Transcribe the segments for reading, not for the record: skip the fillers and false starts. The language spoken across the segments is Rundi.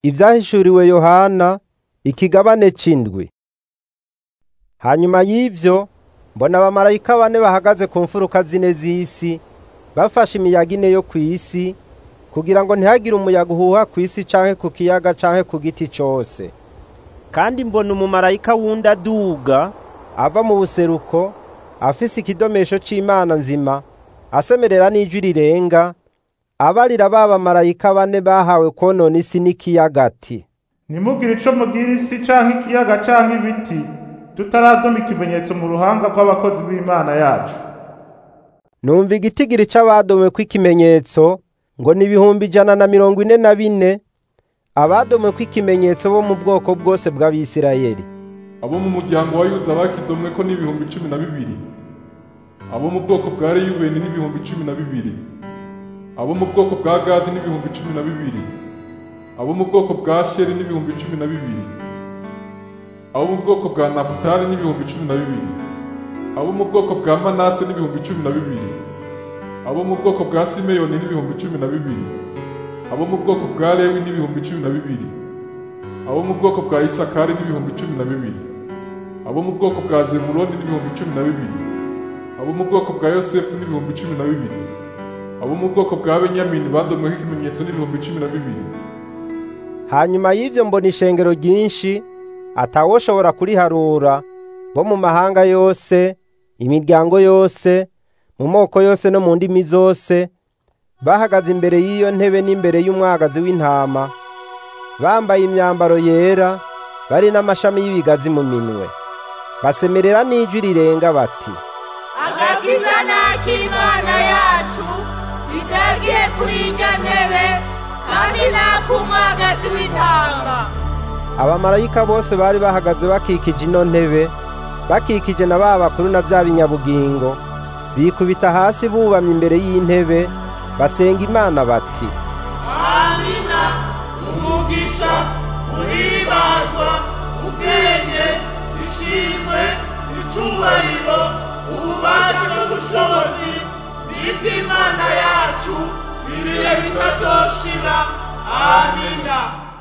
Ivyahishuriwe Yohana ikigabane c'indwi. Hanyuma y'ivyo mbona abamarayika bane bahagaze ku mfuruka zine z'isi, bafashe imiyaga ine yo kw'isi, kugira ngo ntihagire umuyaga uhuha kw'isi canke ku kiyaga canke ku giti cose. Kandi mbona umumarayika wundi aduga ava mu buseruko, afise ikidomesho c'Imana nzima, asemerera n'ijwi rirenga, abarira ba bamarayika bane bahawe kwonona isi n'ikiyaga ati: Ntimugire ico mugira isi canke ikiyaga canke ibiti, tutaradoma ikimenyetso mu ruhanga rw'abakozi b'Imana yacu. Numva igitigiri c'abadomweko ikimenyetso ngo ni 144, abadomweko ikimenyetso bo mu bwoko bwose bw'Abisirayeli. Abo mu muryango wa Yuda bakidomweko ni 12,000, abo mu bwoko bwa Reyubeni ni 12,000, abo mu bwoko bwa Gadi ni 12,000, abo mu bwoko bwa Asheri ni 12,000, abo mu bwoko bwa Nafutali ni 12,000, abo mu bwoko bwa Manase ni 12,000, abo mu bwoko bwa Simeyoni ni 12,000, abo mu bwoko bwa Lewi ni 12,000, abo mu bwoko bwa Isakari ni 12,000, abo mu bwoko bwa Zebuloni ni 12,000, abo mu bwoko bwa Yosefu ni 12,000, abo mu bwoko bwa Benyamini badomweko ikimenyetso ni 12,000. Hanyuma y'ivyo mbona ishengero ryinshi atawoshobora kuriharura, bo mu mahanga yose, imiryango yose, mu moko yose no mu ndimi zose, bahagaze imbere y'iyo ntebe n'imbere y'umwagazi w'intama, bambaye imyambaro yera, bari n'amashami y'ibigazi mu minwe. Basemerera n'ijwi rirenga bati: Agakiza n'ak'Imana yacu, icagiye kuri irya ntebe, kandi n'ak'umwagazi w'intama. Abamarayika bose bari bahagaze bakikije ino ntebe, bakikije na ba bakuru na vya binyabugingo, bikubita hasi bubamye imbere y'intebe, basenga Imana bati: Amina, umugisha, uhimbazwa, ubwenge, ishimwe, icubahiro, ububasha n'ubushobozi, n'ivy'Imana yacu, ibihe bitazoshira. Amina.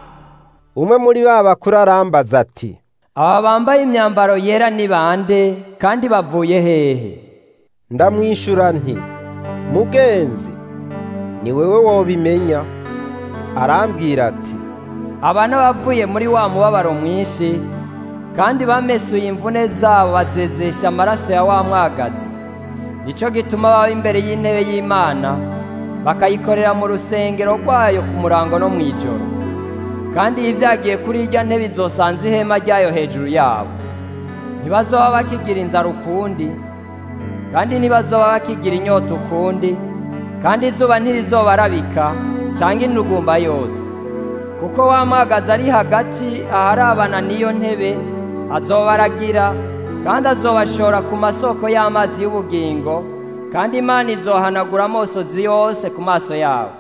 Umwe muri ba bakuru arambaza ati: Aba bambaye imyambaro yera ni bande, kandi bavuye hehe? Ndamwishura nti: Mugenzi, ni wewe wobimenya. Arambwira ati: Aba n'abavuye muri wa mubabaro mwinshi, kandi bamesuye imvune zabo bazezesha amaraso ya wa mwagazi. Nico gituma baba imbere y'intebe y'Imana, bakayikorera mu rusengero rwayo ku murango no mw'ijoro. Kandi iyo ivyagiye kuri irya ntebe izosanza ihema ryayo hejuru yabo. Ntibazoba bakigira inzara ukundi, kandi ntibazoba bakigira inyota ukundi, kandi izuba ntirizobarabika canke intugumba yose. Kuko wa mwagazi ari hagati aharabana n'iyo ntebe, azobaragira, kandi azobashora ku masoko y'amazi y'ubugingo, kandi Imana izohanagura amosozi yose ku maso yabo.